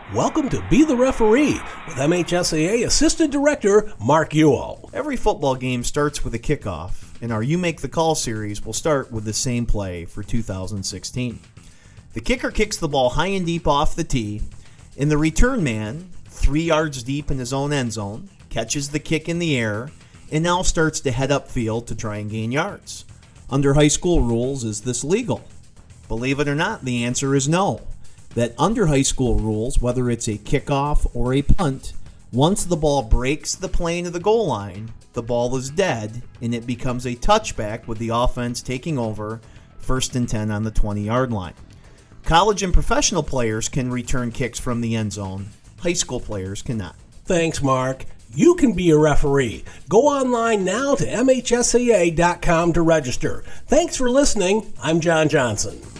Welcome to Be the Referee with MHSAA Assistant Director Mark Ewell. Every football game starts with a kickoff, and our You Make the Call series will start with the same play for 2016. The kicker kicks the ball high and deep off the tee, and the return man, 3 yards deep in his own end zone, catches the kick in the air, and now starts to head upfield to try and gain yards. Under high school rules, is this legal? Believe it or not, the answer is no. That under high school rules, whether it's a kickoff or a punt, once the ball breaks the plane of the goal line, the ball is dead and it becomes a touchback with the offense taking over 1st and 10 on the 20-yard line. College and professional players can return kicks from the end zone. High school players cannot. Thanks, Mark. You can be a referee. Go online now to MHSAA.com to register. Thanks for listening. I'm John Johnson.